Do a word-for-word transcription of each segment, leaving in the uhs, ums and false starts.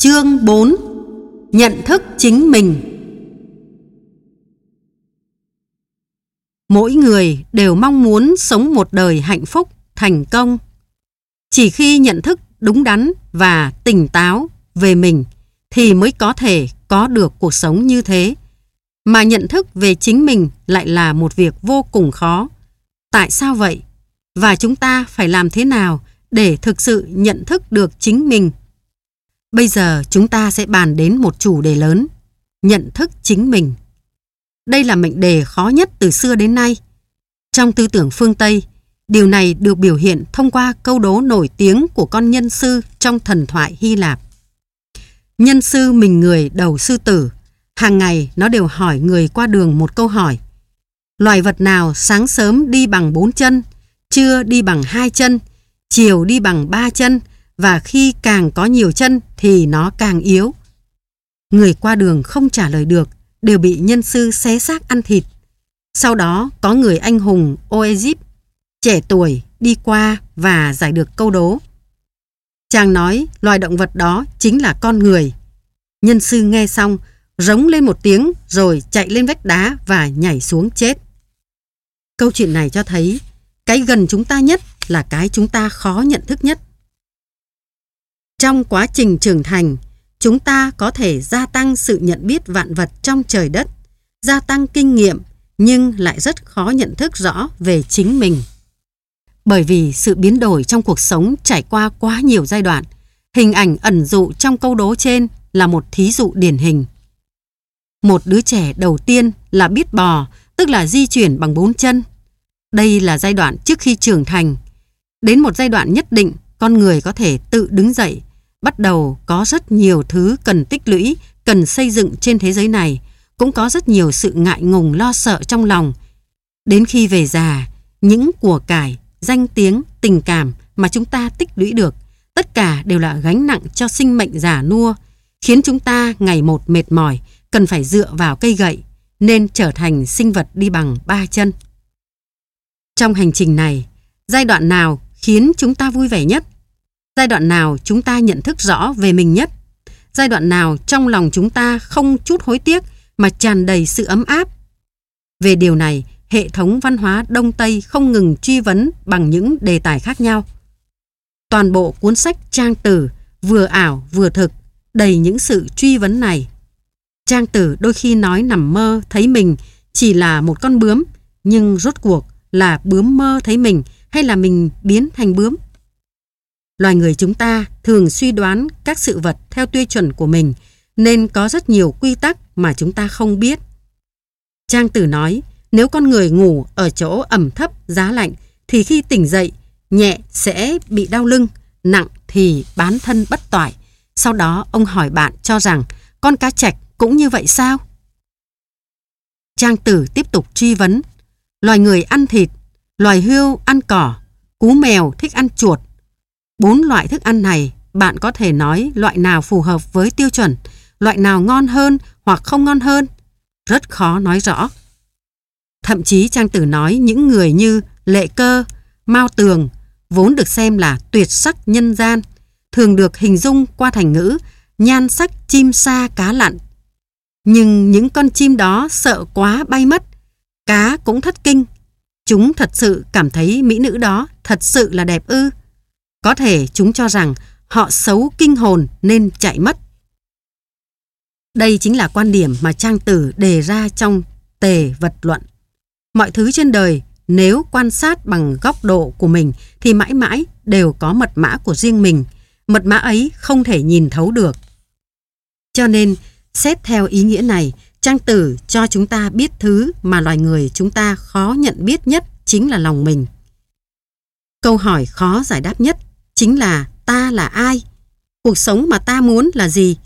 Chương bốn. Nhận thức chính mình. Mỗi người đều mong muốn sống một đời hạnh phúc, thành công. Chỉ khi nhận thức đúng đắn và tỉnh táo về mình thì mới có thể có được cuộc sống như thế. Mà nhận thức về chính mình lại là một việc vô cùng khó. Tại sao vậy? Và chúng ta phải làm thế nào để thực sự nhận thức được chính mình? Bây giờ chúng ta sẽ bàn đến một chủ đề lớn, nhận thức chính mình. Đây là mệnh đề khó nhất từ xưa đến nay. Trong tư tưởng phương Tây, điều này được biểu hiện thông qua câu đố nổi tiếng của con nhân sư trong thần thoại Hy Lạp. Nhân sư mình người đầu sư tử, hàng ngày nó đều hỏi người qua đường một câu hỏi. Loài vật nào sáng sớm đi bằng bốn chân, trưa đi bằng hai chân, chiều đi bằng ba chân, và khi càng có nhiều chân thì nó càng yếu? Người qua đường không trả lời được, đều bị nhân sư xé xác ăn thịt. Sau đó có người anh hùng Oedip, trẻ tuổi, đi qua và giải được câu đố. Chàng nói loài động vật đó chính là con người. Nhân sư nghe xong, rống lên một tiếng rồi chạy lên vách đá và nhảy xuống chết. Câu chuyện này cho thấy cái gần chúng ta nhất là cái chúng ta khó nhận thức nhất. Trong quá trình trưởng thành, chúng ta có thể gia tăng sự nhận biết vạn vật trong trời đất, gia tăng kinh nghiệm, nhưng lại rất khó nhận thức rõ về chính mình. Bởi vì sự biến đổi trong cuộc sống trải qua quá nhiều giai đoạn, hình ảnh ẩn dụ trong câu đố trên là một thí dụ điển hình. Một đứa trẻ đầu tiên là biết bò, tức là di chuyển bằng bốn chân. Đây là giai đoạn trước khi trưởng thành. Đến một giai đoạn nhất định, con người có thể tự đứng dậy, bắt đầu có rất nhiều thứ cần tích lũy, cần xây dựng trên thế giới này, cũng có rất nhiều sự ngại ngùng lo sợ trong lòng. Đến khi về già, những của cải, danh tiếng, tình cảm mà chúng ta tích lũy được, tất cả đều là gánh nặng cho sinh mệnh già nua, khiến chúng ta ngày một mệt mỏi, cần phải dựa vào cây gậy, nên trở thành sinh vật đi bằng ba chân. Trong hành trình này, giai đoạn nào khiến chúng ta vui vẻ nhất? Giai đoạn nào chúng ta nhận thức rõ về mình nhất? Giai đoạn nào trong lòng chúng ta không chút hối tiếc mà tràn đầy sự ấm áp? Về điều này, hệ thống văn hóa Đông Tây không ngừng truy vấn bằng những đề tài khác nhau. Toàn bộ cuốn sách Trang Tử vừa ảo vừa thực, đầy những sự truy vấn này. Trang Tử đôi khi nói nằm mơ thấy mình chỉ là một con bướm, nhưng rốt cuộc là bướm mơ thấy mình hay là mình biến thành bướm? Loài người chúng ta thường suy đoán các sự vật theo tiêu chuẩn của mình, nên có rất nhiều quy tắc mà chúng ta không biết. Trang Tử nói, nếu con người ngủ ở chỗ ẩm thấp, giá lạnh, thì khi tỉnh dậy, nhẹ sẽ bị đau lưng, nặng thì bán thân bất toại. Sau đó ông hỏi bạn cho rằng con cá trạch cũng như vậy sao? Trang Tử tiếp tục truy vấn, loài người ăn thịt, loài hươu ăn cỏ, cú mèo thích ăn chuột. Bốn loại thức ăn này, bạn có thể nói loại nào phù hợp với tiêu chuẩn, loại nào ngon hơn hoặc không ngon hơn? Rất khó nói rõ. Thậm chí Trang Tử nói những người như Lệ Cơ, Mao Tường, vốn được xem là tuyệt sắc nhân gian, thường được hình dung qua thành ngữ nhan sắc chim sa cá lặn. Nhưng những con chim đó sợ quá bay mất, cá cũng thất kinh. Chúng thật sự cảm thấy mỹ nữ đó thật sự là đẹp ư? Có thể chúng cho rằng họ xấu kinh hồn nên chạy mất. Đây chính là quan điểm mà Trang Tử đề ra trong Tề Vật Luận. Mọi thứ trên đời nếu quan sát bằng góc độ của mình thì mãi mãi đều có mật mã của riêng mình. Mật mã ấy không thể nhìn thấu được. Cho nên, xét theo ý nghĩa này, Trang Tử cho chúng ta biết thứ mà loài người chúng ta khó nhận biết nhất chính là lòng mình. Câu hỏi khó giải đáp nhất chính là ta là ai? Cuộc sống mà ta muốn là gì?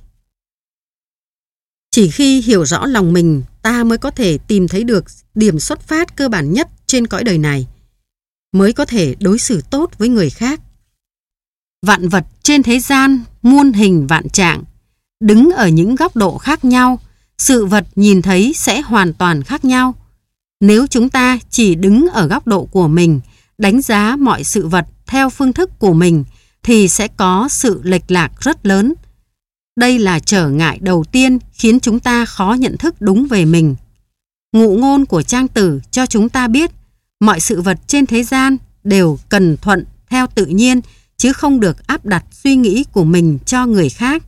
Chỉ khi hiểu rõ lòng mình, ta mới có thể tìm thấy được điểm xuất phát cơ bản nhất trên cõi đời này, mới có thể đối xử tốt với người khác. Vạn vật trên thế gian muôn hình vạn trạng, đứng ở những góc độ khác nhau, sự vật nhìn thấy sẽ hoàn toàn khác nhau. Nếu chúng ta chỉ đứng ở góc độ của mình, đánh giá mọi sự vật theo phương thức của mình, thì sẽ có sự lệch lạc rất lớn. Đây là trở ngại đầu tiên khiến chúng ta khó nhận thức đúng về mình. Ngụ ngôn của Trang Tử cho chúng ta biết mọi sự vật trên thế gian đều cần thuận theo tự nhiên, chứ không được áp đặt suy nghĩ của mình cho người khác.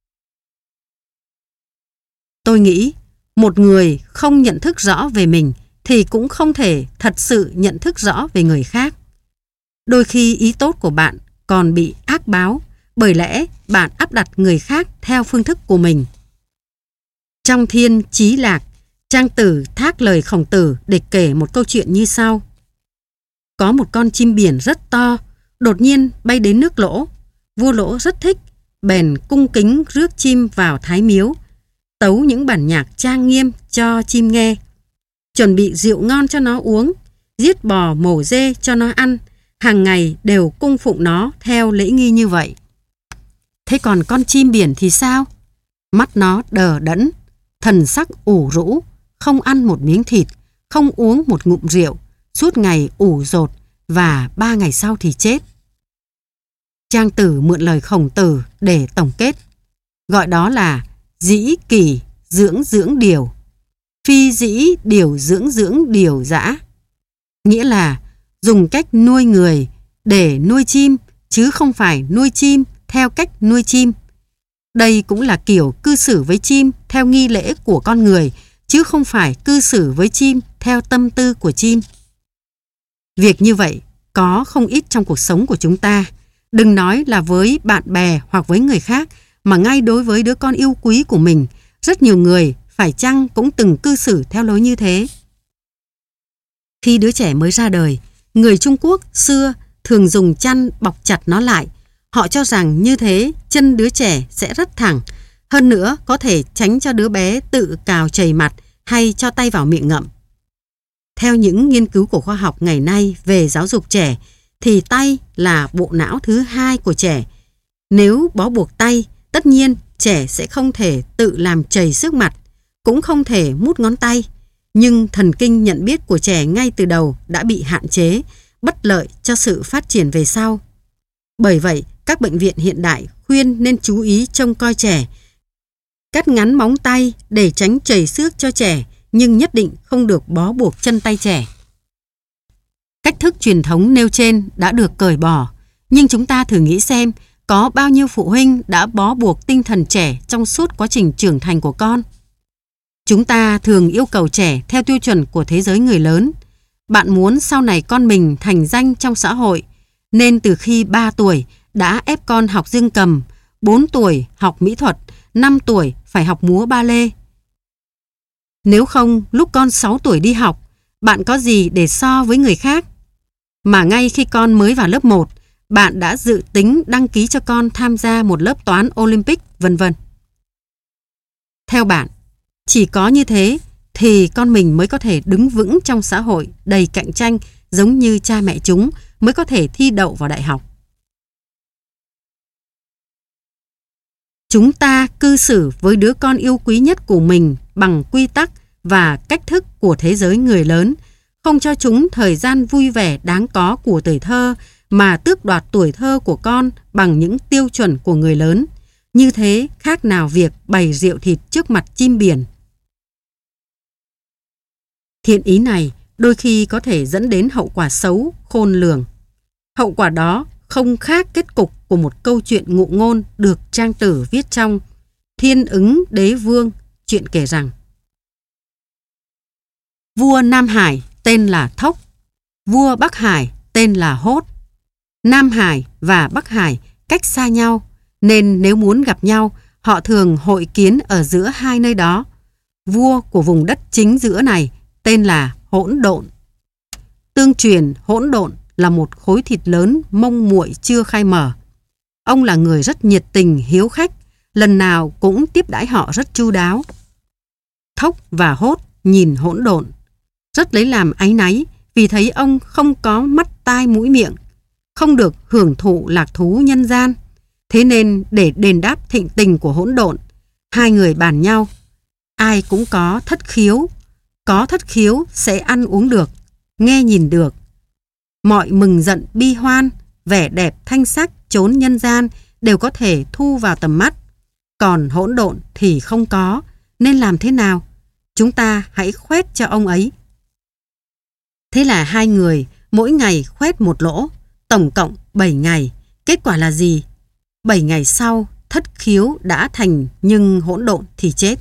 Tôi nghĩ một người không nhận thức rõ về mình thì cũng không thể thật sự nhận thức rõ về người khác. Đôi khi ý tốt của bạn còn bị ác báo, bởi lẽ bạn áp đặt người khác theo phương thức của mình. Trong Thiên Chí Lạc, Trang Tử thác lời Khổng Tử để kể một câu chuyện như sau. Có một con chim biển rất to, đột nhiên bay đến nước Lỗ. Vua Lỗ rất thích, bèn cung kính rước chim vào Thái Miếu, tấu những bản nhạc trang nghiêm cho chim nghe, chuẩn bị rượu ngon cho nó uống, giết bò mổ dê cho nó ăn, hàng ngày đều cung phụng nó theo lễ nghi như vậy. Thế còn con chim biển thì sao? Mắt nó đờ đẫn, thần sắc ủ rũ, không ăn một miếng thịt, không uống một ngụm rượu, suốt ngày ủ dột và ba ngày sau thì chết. Trang Tử mượn lời Khổng Tử để tổng kết, gọi đó là dĩ kỳ dưỡng dưỡng điều, phi dĩ điều dưỡng dưỡng điều dã. Nghĩa là dùng cách nuôi người để nuôi chim, chứ không phải nuôi chim theo cách nuôi chim. Đây cũng là kiểu cư xử với chim theo nghi lễ của con người, chứ không phải cư xử với chim theo tâm tư của chim. Việc như vậy có không ít trong cuộc sống của chúng ta. Đừng nói là với bạn bè hoặc với người khác, mà ngay đối với đứa con yêu quý của mình, rất nhiều người phải chăng cũng từng cư xử theo lối như thế. Khi đứa trẻ mới ra đời, người Trung Quốc xưa thường dùng chăn bọc chặt nó lại. Họ cho rằng như thế chân đứa trẻ sẽ rất thẳng, hơn nữa có thể tránh cho đứa bé tự cào chảy mặt hay cho tay vào miệng ngậm. Theo những nghiên cứu của khoa học ngày nay về giáo dục trẻ, thì tay là bộ não thứ hai của trẻ. Nếu bó buộc tay, tất nhiên trẻ sẽ không thể tự làm chảy sức mặt, cũng không thể mút ngón tay. Nhưng thần kinh nhận biết của trẻ ngay từ đầu đã bị hạn chế, bất lợi cho sự phát triển về sau. Bởi vậy, các bệnh viện hiện đại khuyên nên chú ý trông coi trẻ, cắt ngắn móng tay để tránh chảy xước cho trẻ, nhưng nhất định không được bó buộc chân tay trẻ. Cách thức truyền thống nêu trên đã được cởi bỏ, nhưng chúng ta thử nghĩ xem có bao nhiêu phụ huynh đã bó buộc tinh thần trẻ trong suốt quá trình trưởng thành của con. Chúng ta thường yêu cầu trẻ theo tiêu chuẩn của thế giới người lớn. Bạn muốn sau này con mình thành danh trong xã hội, nên từ khi ba tuổi đã ép con học dương cầm, bốn tuổi học mỹ thuật, năm tuổi phải học múa ba lê. Nếu không, lúc con sáu tuổi đi học, bạn có gì để so với người khác? Mà ngay khi con mới vào lớp một, bạn đã dự tính đăng ký cho con tham gia một lớp toán Olympic, vân vân. Theo bạn, chỉ có như thế thì con mình mới có thể đứng vững trong xã hội đầy cạnh tranh, giống như cha mẹ chúng mới có thể thi đậu vào đại học. Chúng ta cư xử với đứa con yêu quý nhất của mình bằng quy tắc và cách thức của thế giới người lớn, không cho chúng thời gian vui vẻ đáng có của tuổi thơ, mà tước đoạt tuổi thơ của con bằng những tiêu chuẩn của người lớn. Như thế khác nào việc bày rượu thịt trước mặt chim biển. Thiện ý này đôi khi có thể dẫn đến hậu quả xấu khôn lường. Hậu quả đó không khác kết cục của một câu chuyện ngụ ngôn được Trang Tử viết trong Thiên Ứng Đế Vương. Chuyện kể rằng vua Nam Hải tên là Thốc, vua Bắc Hải tên là Hốt. Nam Hải và Bắc Hải cách xa nhau, nên nếu muốn gặp nhau, họ thường hội kiến ở giữa hai nơi đó. Vua của vùng đất chính giữa này tên là Hỗn Độn. Tương truyền Hỗn Độn là một khối thịt lớn mông muội chưa khai mở. Ông là người rất nhiệt tình hiếu khách, lần nào cũng tiếp đãi họ rất chu đáo. Thốc và Hốt nhìn Hỗn Độn, rất lấy làm áy náy vì thấy ông không có mắt tai mũi miệng, không được hưởng thụ lạc thú nhân gian. Thế nên để đền đáp thịnh tình của Hỗn Độn, hai người bàn nhau, ai cũng có thất khiếu, có thất khiếu sẽ ăn uống được, nghe nhìn được. Mọi mừng giận bi hoan, vẻ đẹp thanh sắc chốn nhân gian đều có thể thu vào tầm mắt. còn hỗn độn thì không có. Nên làm thế nào? Chúng ta hãy khoét cho ông ấy. Thế là hai người mỗi ngày khoét một lỗ, tổng cộng bảy ngày. Kết quả là gì? bảy ngày sau, thất khiếu đã thành nhưng hỗn độn thì chết.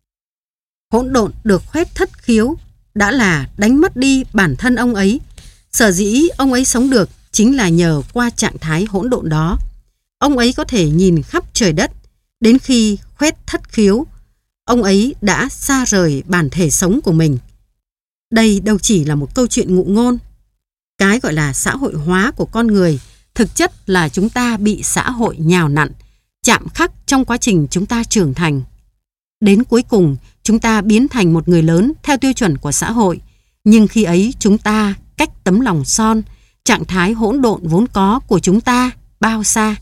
Hỗn độn được khoét thất khiếu đã là đánh mất đi bản thân ông ấy. Sở dĩ ông ấy sống được chính là nhờ qua trạng thái hỗn độn đó. Ông ấy có thể nhìn khắp trời đất. Đến khi khoét thất khiếu, ông ấy đã xa rời bản thể sống của mình. Đây đâu chỉ là một câu chuyện ngụ ngôn. Cái gọi là xã hội hóa của con người thực chất là chúng ta bị xã hội nhào nặn, chạm khắc trong quá trình chúng ta trưởng thành. Đến cuối cùng, chúng ta biến thành một người lớn theo tiêu chuẩn của xã hội. Nhưng khi ấy chúng ta cách tấm lòng son, trạng thái hỗn độn vốn có của chúng ta bao xa.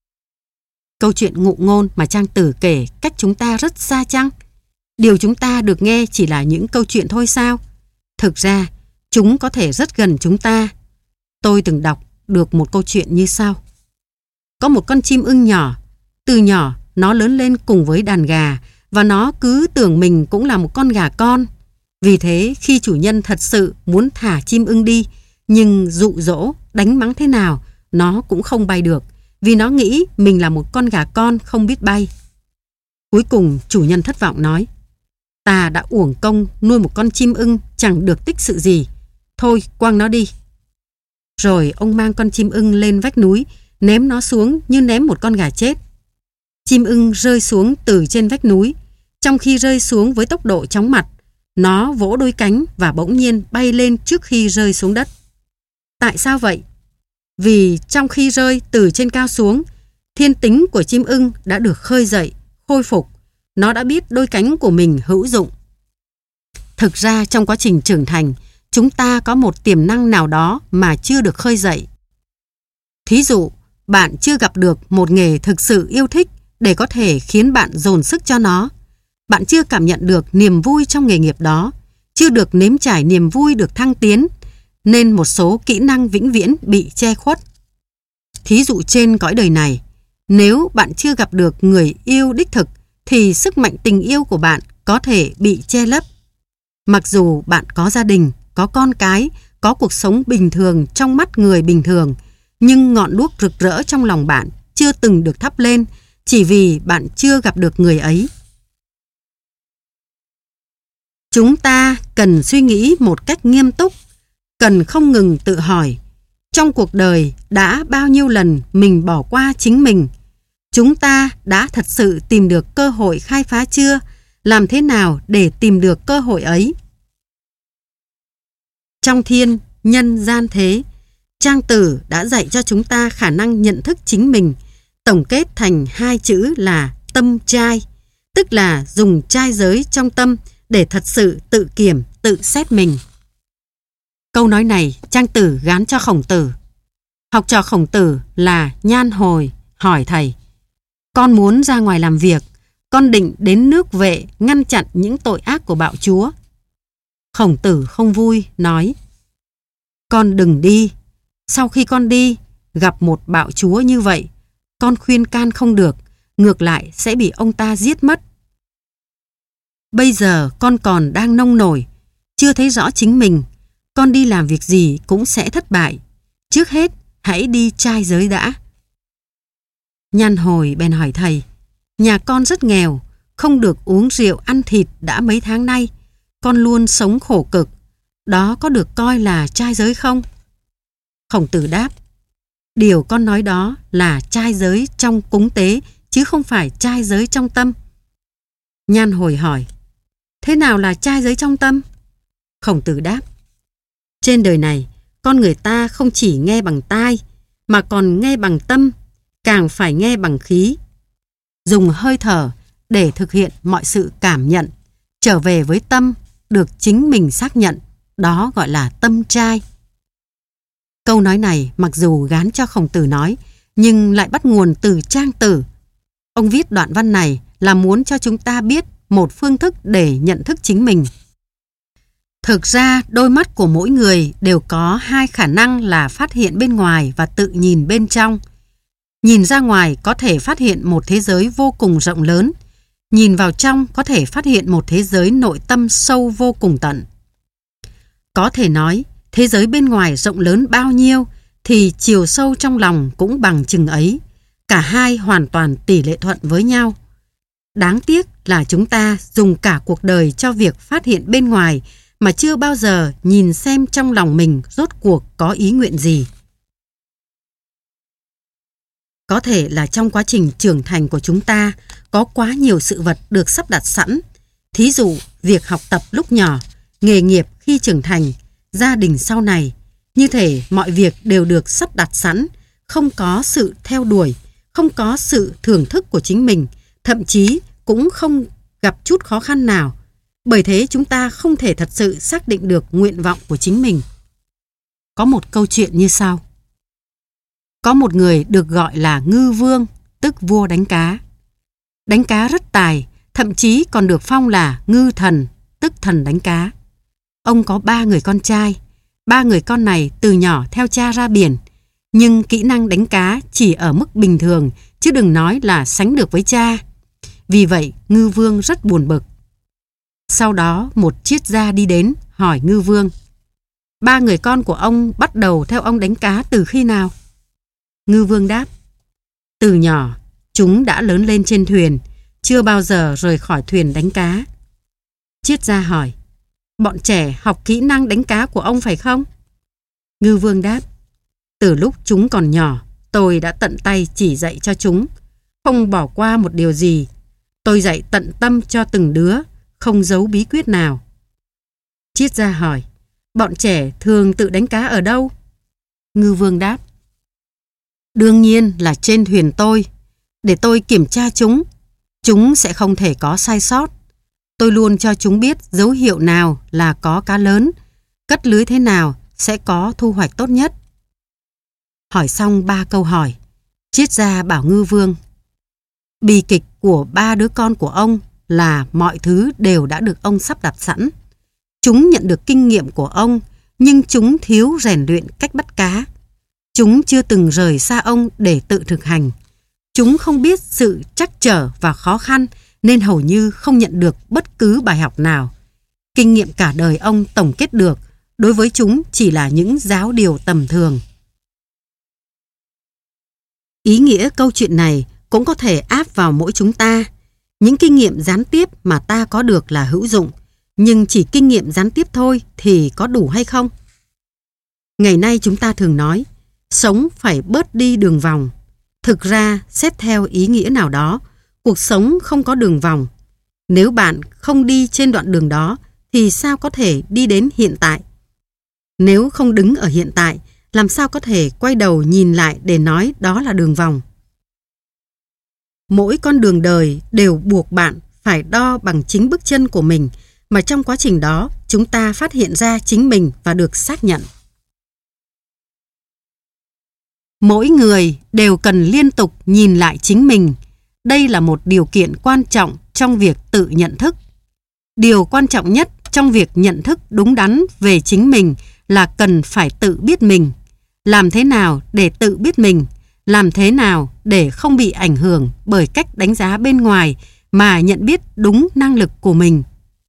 Câu chuyện ngụ ngôn mà Trang Tử kể cách chúng ta rất xa chăng? Điều chúng ta được nghe chỉ là những câu chuyện thôi sao? Thực ra, chúng có thể rất gần chúng ta. Tôi từng đọc được một câu chuyện như sau. Có một con chim ưng nhỏ. Từ nhỏ, nó lớn lên cùng với đàn gà và nó cứ tưởng mình cũng là một con gà con. Vì thế, khi chủ nhân thật sự muốn thả chim ưng đi, nhưng dụ dỗ, đánh mắng thế nào, nó cũng không bay được, vì nó nghĩ mình là một con gà con không biết bay. Cuối cùng, chủ nhân thất vọng nói, ta đã uổng công nuôi một con chim ưng chẳng được tích sự gì. Thôi, quăng nó đi. Rồi ông mang con chim ưng lên vách núi, ném nó xuống như ném một con gà chết. Chim ưng rơi xuống từ trên vách núi. Trong khi rơi xuống với tốc độ chóng mặt, nó vỗ đôi cánh và bỗng nhiên bay lên trước khi rơi xuống đất. Tại sao vậy? Vì trong khi rơi từ trên cao xuống, thiên tính của chim ưng đã được khơi dậy, khôi phục. Nó đã biết đôi cánh của mình hữu dụng. Thực ra trong quá trình trưởng thành, chúng ta có một tiềm năng nào đó mà chưa được khơi dậy. Thí dụ, bạn chưa gặp được một nghề thực sự yêu thích để có thể khiến bạn dồn sức cho nó. Bạn chưa cảm nhận được niềm vui trong nghề nghiệp đó, chưa được nếm trải niềm vui được thăng tiến, nên một số kỹ năng vĩnh viễn bị che khuất. Thí dụ trên cõi đời này, nếu bạn chưa gặp được người yêu đích thực, thì sức mạnh tình yêu của bạn có thể bị che lấp. Mặc dù bạn có gia đình, có con cái, có cuộc sống bình thường trong mắt người bình thường, nhưng ngọn đuốc rực rỡ trong lòng bạn chưa từng được thắp lên chỉ vì bạn chưa gặp được người ấy. Chúng ta cần suy nghĩ một cách nghiêm túc, cần không ngừng tự hỏi, trong cuộc đời đã bao nhiêu lần mình bỏ qua chính mình? Chúng ta đã thật sự tìm được cơ hội khai phá chưa? Làm thế nào để tìm được cơ hội ấy? Trong thiên, nhân, gian thế, Trang Tử đã dạy cho chúng ta khả năng nhận thức chính mình, tổng kết thành hai chữ là tâm trai, tức là dùng trai giới trong tâm để thật sự tự kiểm, tự xét mình. Câu nói này Trang Tử gán cho Khổng Tử. Học trò Khổng Tử là Nhan Hồi hỏi thầy, con muốn ra ngoài làm việc, con định đến nước Vệ ngăn chặn những tội ác của bạo chúa. Khổng Tử không vui, nói, con đừng đi. Sau khi con đi, gặp một bạo chúa như vậy, con khuyên can không được, ngược lại sẽ bị ông ta giết mất. Bây giờ con còn đang nông nổi, chưa thấy rõ chính mình, con đi làm việc gì cũng sẽ thất bại. Trước hết, hãy đi trai giới đã. Nhan Hồi bèn hỏi thầy, nhà con rất nghèo, không được uống rượu ăn thịt đã mấy tháng nay, con luôn sống khổ cực, đó có được coi là trai giới không? Khổng Tử đáp, điều con nói đó là trai giới trong cúng tế, chứ không phải trai giới trong tâm. Nhan Hồi hỏi, thế nào là trai giới trong tâm? Khổng Tử đáp, trên đời này, con người ta không chỉ nghe bằng tai, mà còn nghe bằng tâm, càng phải nghe bằng khí. Dùng hơi thở để thực hiện mọi sự cảm nhận, trở về với tâm, được chính mình xác nhận, đó gọi là tâm trai. Câu nói này mặc dù gán cho Khổng Tử nói, nhưng lại bắt nguồn từ Trang Tử. Ông viết đoạn văn này là muốn cho chúng ta biết một phương thức để nhận thức chính mình. Thực ra, đôi mắt của mỗi người đều có hai khả năng là phát hiện bên ngoài và tự nhìn bên trong. Nhìn ra ngoài có thể phát hiện một thế giới vô cùng rộng lớn. Nhìn vào trong có thể phát hiện một thế giới nội tâm sâu vô cùng tận. Có thể nói, thế giới bên ngoài rộng lớn bao nhiêu thì chiều sâu trong lòng cũng bằng chừng ấy. Cả hai hoàn toàn tỷ lệ thuận với nhau. Đáng tiếc là chúng ta dùng cả cuộc đời cho việc phát hiện bên ngoài mà chưa bao giờ nhìn xem trong lòng mình rốt cuộc có ý nguyện gì. Có thể là trong quá trình trưởng thành của chúng ta có quá nhiều sự vật được sắp đặt sẵn. Thí dụ, việc học tập lúc nhỏ, nghề nghiệp khi trưởng thành, gia đình sau này. Như thể mọi việc đều được sắp đặt sẵn, không có sự theo đuổi, không có sự thưởng thức của chính mình, thậm chí cũng không gặp chút khó khăn nào. Bởi thế chúng ta không thể thật sự xác định được nguyện vọng của chính mình. Có một câu chuyện như sau. Có một người được gọi là ngư vương, tức vua đánh cá. Đánh cá rất tài, thậm chí còn được phong là ngư thần, tức thần đánh cá. Ông có ba người con trai. Ba người con này từ nhỏ theo cha ra biển, nhưng kỹ năng đánh cá chỉ ở mức bình thường, chứ đừng nói là sánh được với cha. Vì vậy, ngư vương rất buồn bực. Sau đó, một triết gia đi đến hỏi ngư vương: Ba người con của ông bắt đầu theo ông đánh cá từ khi nào? Ngư vương đáp: Từ nhỏ, chúng đã lớn lên trên thuyền, chưa bao giờ rời khỏi thuyền đánh cá. Triết gia hỏi: Bọn trẻ học kỹ năng đánh cá của ông phải không? Ngư vương đáp: Từ lúc chúng còn nhỏ, tôi đã tận tay chỉ dạy cho chúng, không bỏ qua một điều gì. Tôi dạy tận tâm cho từng đứa, không giấu bí quyết nào. Triết gia hỏi: Bọn trẻ thường tự đánh cá ở đâu? Ngư vương đáp: Đương nhiên là trên thuyền tôi, để tôi kiểm tra chúng. Chúng sẽ không thể có sai sót. Tôi luôn cho chúng biết dấu hiệu nào là có cá lớn, cất lưới thế nào sẽ có thu hoạch tốt nhất. Hỏi xong ba câu hỏi, triết gia bảo ngư vương: Bi kịch của ba đứa con của ông là mọi thứ đều đã được ông sắp đặt sẵn. Chúng nhận được kinh nghiệm của ông, nhưng chúng thiếu rèn luyện cách bắt cá. Chúng chưa từng rời xa ông để tự thực hành. Chúng không biết sự trắc trở và khó khăn nên hầu như không nhận được bất cứ bài học nào. Kinh nghiệm cả đời ông tổng kết được đối với chúng chỉ là những giáo điều tầm thường. Ý nghĩa câu chuyện này cũng có thể áp vào mỗi chúng ta. Những kinh nghiệm gián tiếp mà ta có được là hữu dụng, nhưng chỉ kinh nghiệm gián tiếp thôi thì có đủ hay không? Ngày nay chúng ta thường nói, sống phải bớt đi đường vòng. Thực ra, xét theo ý nghĩa nào đó, cuộc sống không có đường vòng. Nếu bạn không đi trên đoạn đường đó, thì sao có thể đi đến hiện tại? Nếu không đứng ở hiện tại, làm sao có thể quay đầu nhìn lại để nói đó là đường vòng? Mỗi con đường đời đều buộc bạn phải đo bằng chính bước chân của mình, mà trong quá trình đó chúng ta phát hiện ra chính mình và được xác nhận. Mỗi người đều cần liên tục nhìn lại chính mình. Đây là một điều kiện quan trọng trong việc tự nhận thức. Điều quan trọng nhất trong việc nhận thức đúng đắn về chính mình là cần phải tự biết mình. Làm thế nào để tự biết mình? Làm thế nào để không bị ảnh hưởng bởi cách đánh giá bên ngoài mà nhận biết đúng năng lực của mình?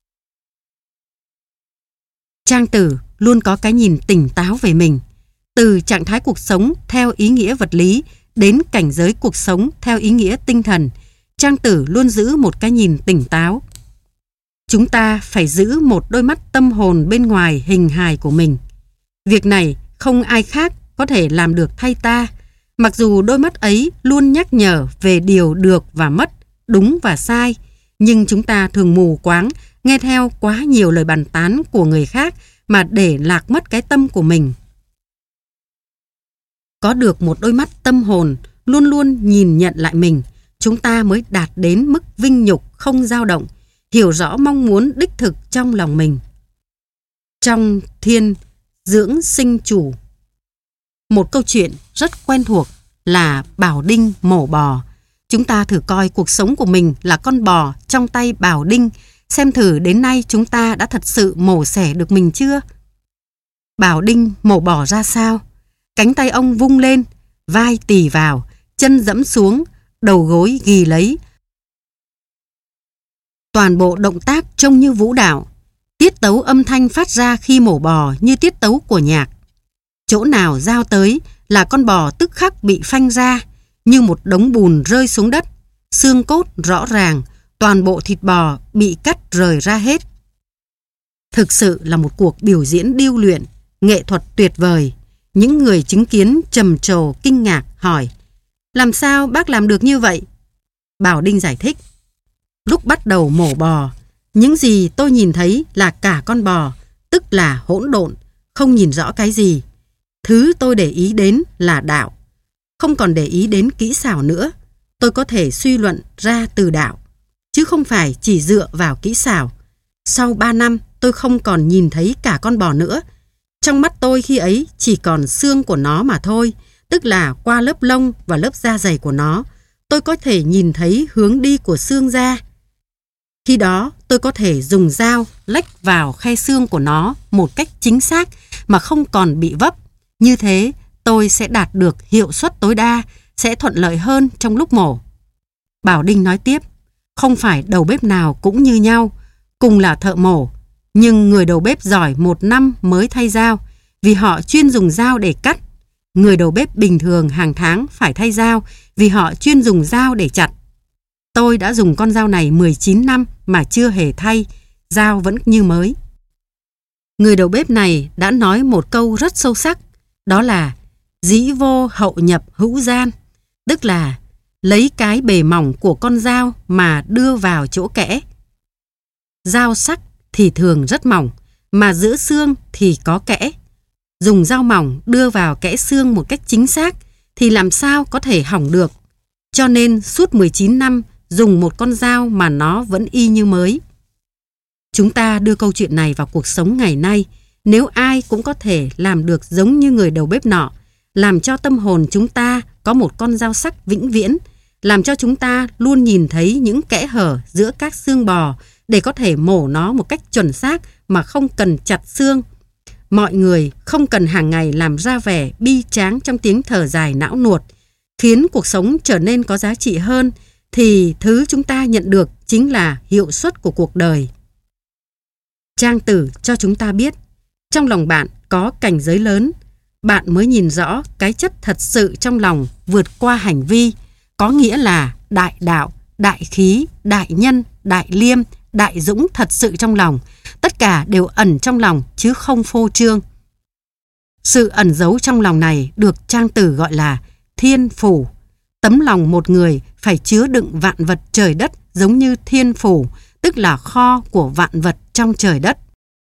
Trang Tử luôn có cái nhìn tỉnh táo về mình. Từ trạng thái cuộc sống theo ý nghĩa vật lý đến cảnh giới cuộc sống theo ý nghĩa tinh thần, Trang Tử luôn giữ một cái nhìn tỉnh táo. Chúng ta phải giữ một đôi mắt tâm hồn bên ngoài hình hài của mình. Việc này không ai khác có thể làm được thay ta, mặc dù đôi mắt ấy luôn nhắc nhở về điều được và mất, đúng và sai, nhưng chúng ta thường mù quáng, nghe theo quá nhiều lời bàn tán của người khác mà để lạc mất cái tâm của mình. Có được một đôi mắt tâm hồn luôn luôn nhìn nhận lại mình, chúng ta mới đạt đến mức vinh nhục không dao động, hiểu rõ mong muốn đích thực trong lòng mình. Trong Thiên Dưỡng Sinh Chủ, một câu chuyện rất quen thuộc là Bảo Đinh mổ bò. Chúng ta thử coi cuộc sống của mình là con bò trong tay Bảo Đinh, xem thử đến nay chúng ta đã thật sự mổ xẻ được mình chưa? Bảo Đinh mổ bò ra sao? Cánh tay ông vung lên, vai tì vào, chân dẫm xuống, đầu gối ghì lấy. Toàn bộ động tác trông như vũ đạo. Tiết tấu âm thanh phát ra khi mổ bò như tiết tấu của nhạc. Chỗ nào dao tới là con bò tức khắc bị phanh ra, như một đống bùn rơi xuống đất. Xương cốt rõ ràng, toàn bộ thịt bò bị cắt rời ra hết. Thực sự là một cuộc biểu diễn điêu luyện, nghệ thuật tuyệt vời. Những người chứng kiến trầm trồ kinh ngạc hỏi: làm sao bác làm được như vậy? Bảo Đinh giải thích: lúc bắt đầu mổ bò, những gì tôi nhìn thấy là cả con bò, tức là hỗn độn, không nhìn rõ cái gì. Thứ tôi để ý đến là đạo. Không còn để ý đến kỹ xảo nữa, tôi có thể suy luận ra từ đạo, chứ không phải chỉ dựa vào kỹ xảo. Sau ba năm, tôi không còn nhìn thấy cả con bò nữa. Trong mắt tôi khi ấy chỉ còn xương của nó mà thôi, tức là qua lớp lông và lớp da dày của nó, tôi có thể nhìn thấy hướng đi của xương da. Khi đó, tôi có thể dùng dao lách vào khe xương của nó một cách chính xác mà không còn bị vấp. Như thế, tôi sẽ đạt được hiệu suất tối đa, sẽ thuận lợi hơn trong lúc mổ. Bảo Đinh nói tiếp: không phải đầu bếp nào cũng như nhau, cùng là thợ mổ, nhưng người đầu bếp giỏi một năm mới thay dao, vì họ chuyên dùng dao để cắt. Người đầu bếp bình thường hàng tháng phải thay dao, vì họ chuyên dùng dao để chặt. Tôi đã dùng con dao này mười chín năm mà chưa hề thay, dao vẫn như mới. Người đầu bếp này đã nói một câu rất sâu sắc, đó là dĩ vô hậu nhập hữu gian, tức là lấy cái bề mỏng của con dao mà đưa vào chỗ kẽ. Dao sắc thì thường rất mỏng, mà giữa xương thì có kẽ. Dùng dao mỏng đưa vào kẽ xương một cách chính xác thì làm sao có thể hỏng được. Cho nên suốt mười chín năm dùng một con dao mà nó vẫn y như mới. Chúng ta đưa câu chuyện này vào cuộc sống ngày nay, nếu ai cũng có thể làm được giống như người đầu bếp nọ, làm cho tâm hồn chúng ta có một con dao sắc vĩnh viễn, làm cho chúng ta luôn nhìn thấy những kẽ hở giữa các xương bò để có thể mổ nó một cách chuẩn xác mà không cần chặt xương. Mọi người không cần hàng ngày làm ra vẻ bi tráng trong tiếng thở dài não nuột, khiến cuộc sống trở nên có giá trị hơn, thì thứ chúng ta nhận được chính là hiệu suất của cuộc đời. Trang Tử cho chúng ta biết, trong lòng bạn có cảnh giới lớn, bạn mới nhìn rõ cái chất thật sự trong lòng vượt qua hành vi, có nghĩa là đại đạo, đại khí, đại nhân, đại liêm, đại dũng thật sự trong lòng. Tất cả đều ẩn trong lòng chứ không phô trương. Sự ẩn giấu trong lòng này được Trang Tử gọi là thiên phủ. Tấm lòng một người phải chứa đựng vạn vật trời đất giống như thiên phủ, tức là kho của vạn vật trong trời đất.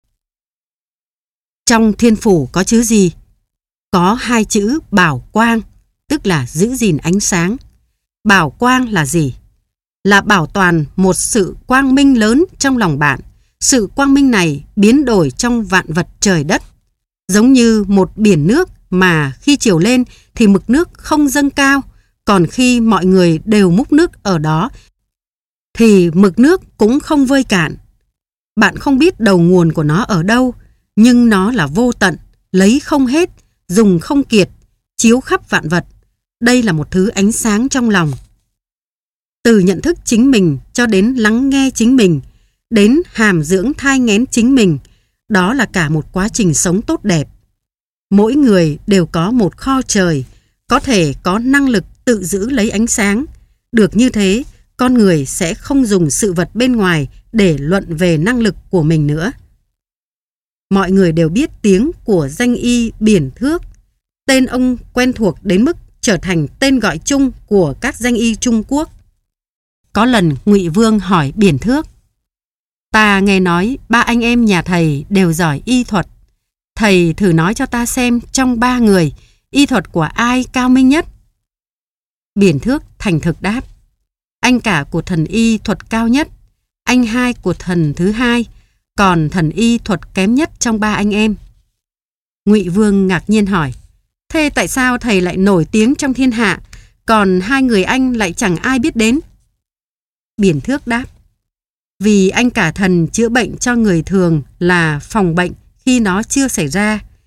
Trong thiên phủ có chữ gì? Có hai chữ bảo quang, tức là giữ gìn ánh sáng. Bảo quang là gì? Là bảo toàn một sự quang minh lớn trong lòng bạn. Sự quang minh này biến đổi trong vạn vật trời đất. Giống như một biển nước mà khi chiều lên thì mực nước không dâng cao, còn khi mọi người đều múc nước ở đó thì mực nước cũng không vơi cạn. Bạn không biết đầu nguồn của nó ở đâu, nhưng nó là vô tận, lấy không hết, dùng không kiệt, chiếu khắp vạn vật. Đây là một thứ ánh sáng trong lòng. Từ nhận thức chính mình cho đến lắng nghe chính mình, đến hàm dưỡng thai nghén chính mình, đó là cả một quá trình sống tốt đẹp. Mỗi người đều có một kho trời, có thể có năng lực tự giữ lấy ánh sáng. Được như thế, con người sẽ không dùng sự vật bên ngoài để luận về năng lực của mình nữa. Mọi người đều biết tiếng của danh y Biển Thước. Tên ông quen thuộc đến mức trở thành tên gọi chung của các danh y Trung Quốc. Có lần Ngụy Vương hỏi Biển Thước: ta nghe nói ba anh em nhà thầy đều giỏi y thuật. Thầy thử nói cho ta xem trong ba người, y thuật của ai cao minh nhất? Biển Thước thành thực đáp: anh cả của thần y thuật cao nhất, anh hai của thần thứ hai, còn thần y thuật kém nhất trong ba anh em. Ngụy Vương ngạc nhiên hỏi: thế tại sao thầy lại nổi tiếng trong thiên hạ, còn hai người anh lại chẳng ai biết đến? Biển Thước đáp: vì anh cả thần chữa bệnh cho người thường là phòng bệnh khi nó chưa xảy ra.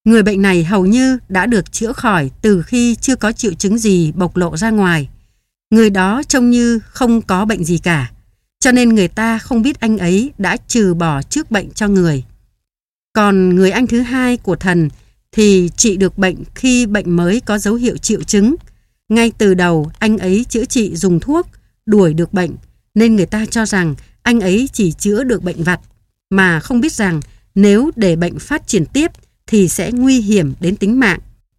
Người bệnh này hầu như đã được chữa khỏi từ khi chưa có triệu chứng gì bộc lộ ra ngoài. Người đó trông như không có bệnh gì cả, cho nên người ta không biết anh ấy đã trừ bỏ trước bệnh cho người. Còn người anh thứ hai của thần thì trị được bệnh khi bệnh mới có dấu hiệu triệu chứng. Ngay từ đầu anh ấy chữa trị dùng thuốc, đuổi được bệnh, nên người ta cho rằng anh ấy chỉ chữa được bệnh vặt, mà không biết rằng nếu để bệnh phát triển tiếp thì sẽ nguy hiểm đến tính mạng.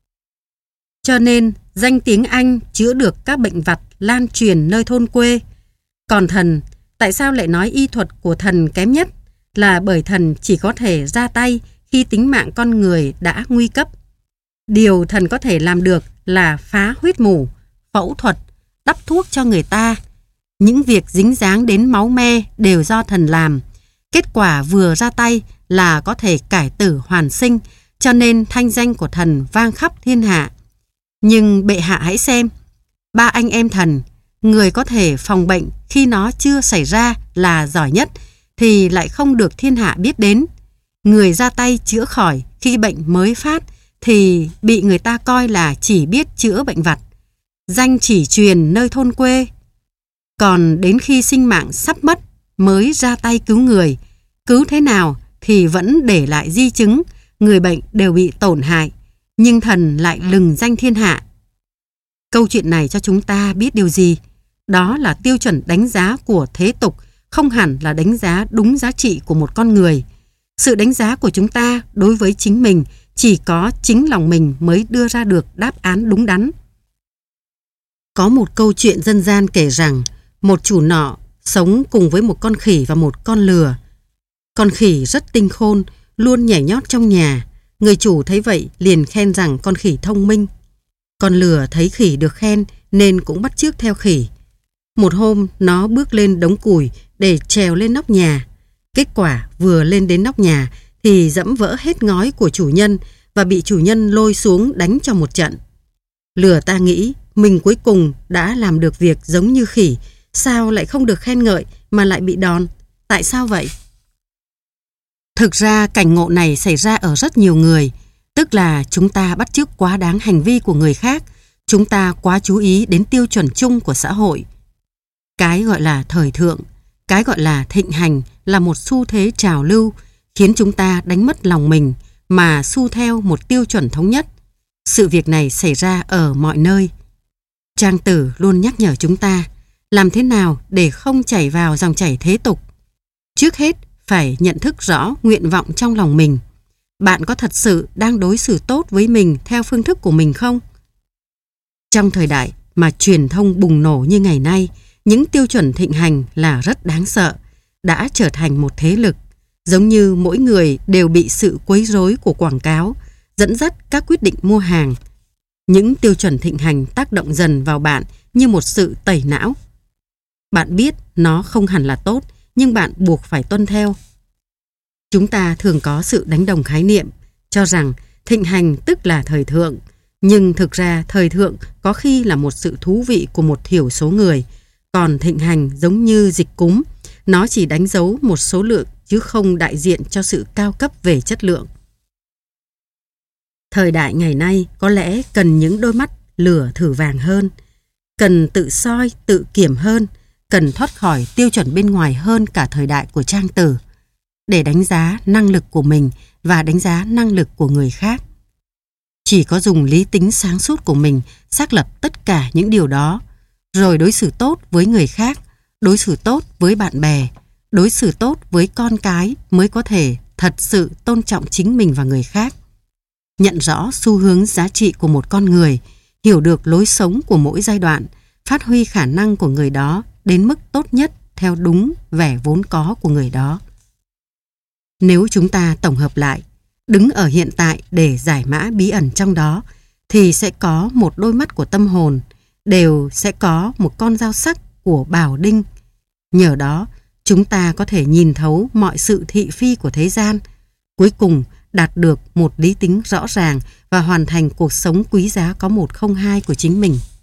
Cho nên danh tiếng anh chữa được các bệnh vặt lan truyền nơi thôn quê. Còn thần, tại sao lại nói y thuật của thần kém nhất? Là bởi thần chỉ có thể ra tay khi tính mạng con người đã nguy cấp. Điều thần có thể làm được là phá huyết mù, phẫu thuật, đắp thuốc cho người ta. Những việc dính dáng đến máu me đều do thần làm. Kết quả vừa ra tay là có thể cải tử hoàn sinh, cho nên thanh danh của thần vang khắp thiên hạ. Nhưng bệ hạ hãy xem, ba anh em thần, người có thể phòng bệnh khi nó chưa xảy ra là giỏi nhất, thì lại không được thiên hạ biết đến. Người ra tay chữa khỏi khi bệnh mới phát thì bị người ta coi là chỉ biết chữa bệnh vặt, danh chỉ truyền nơi thôn quê. Còn đến khi sinh mạng sắp mất mới ra tay cứu người, cứu thế nào thì vẫn để lại di chứng, người bệnh đều bị tổn hại, nhưng thần lại lừng danh thiên hạ. Câu chuyện này cho chúng ta biết điều gì? Đó là tiêu chuẩn đánh giá của thế tục không hẳn là đánh giá đúng giá trị của một con người. Sự đánh giá của chúng ta đối với chính mình chỉ có chính lòng mình mới đưa ra được đáp án đúng đắn. Có một câu chuyện dân gian kể rằng một chủ nọ sống cùng với một con khỉ và một con lừa. Con khỉ rất tinh khôn, luôn nhảy nhót trong nhà. Người chủ thấy vậy liền khen rằng con khỉ thông minh. Con lừa thấy khỉ được khen nên cũng bắt chước theo khỉ. Một hôm nó bước lên đống củi để trèo lên nóc nhà. Kết quả vừa lên đến nóc nhà thì dẫm vỡ hết ngói của chủ nhân và bị chủ nhân lôi xuống đánh cho một trận. Lừa ta nghĩ mình cuối cùng đã làm được việc giống như khỉ, sao lại không được khen ngợi mà lại bị đòn? Tại sao vậy? Thực ra cảnh ngộ này xảy ra ở rất nhiều người, tức là chúng ta bắt chước quá đáng hành vi của người khác, chúng ta quá chú ý đến tiêu chuẩn chung của xã hội. Cái gọi là thời thượng, cái gọi là thịnh hành là một xu thế trào lưu, khiến chúng ta đánh mất lòng mình mà xu theo một tiêu chuẩn thống nhất. Sự việc này xảy ra ở mọi nơi. Trang Tử luôn nhắc nhở chúng ta làm thế nào để không chảy vào dòng chảy thế tục. Trước hết phải nhận thức rõ nguyện vọng trong lòng mình. Bạn có thật sự đang đối xử tốt với mình theo phương thức của mình không? Trong thời đại mà truyền thông bùng nổ như ngày nay, những tiêu chuẩn thịnh hành là rất đáng sợ, đã trở thành một thế lực, giống như mỗi người đều bị sự quấy rối của quảng cáo, dẫn dắt các quyết định mua hàng. Những tiêu chuẩn thịnh hành tác động dần vào bạn như một sự tẩy não. Bạn biết nó không hẳn là tốt, nhưng bạn buộc phải tuân theo. Chúng ta thường có sự đánh đồng khái niệm, cho rằng thịnh hành tức là thời thượng, nhưng thực ra thời thượng có khi là một sự thú vị của một thiểu số người, còn thịnh hành giống như dịch cúm, nó chỉ đánh dấu một số lượng chứ không đại diện cho sự cao cấp về chất lượng. Thời đại ngày nay có lẽ cần những đôi mắt lửa thử vàng hơn, cần tự soi, tự kiểm hơn, cần thoát khỏi tiêu chuẩn bên ngoài hơn cả thời đại của Trang Tử, để đánh giá năng lực của mình và đánh giá năng lực của người khác. Chỉ có dùng lý tính sáng suốt của mình xác lập tất cả những điều đó, rồi đối xử tốt với người khác, đối xử tốt với bạn bè, đối xử tốt với con cái mới có thể thật sự tôn trọng chính mình và người khác. Nhận rõ xu hướng giá trị của một con người, hiểu được lối sống của mỗi giai đoạn, phát huy khả năng của người đó đến mức tốt nhất theo đúng vẻ vốn có của người đó. Nếu chúng ta tổng hợp lại, đứng ở hiện tại để giải mã bí ẩn trong đó, thì sẽ có một đôi mắt của tâm hồn, đều sẽ có một con dao sắc của bảo đinh. Nhờ đó, chúng ta có thể nhìn thấu mọi sự thị phi của thế gian, cuối cùng đạt được một lý tính rõ ràng và hoàn thành cuộc sống quý giá có một không hai của chính mình.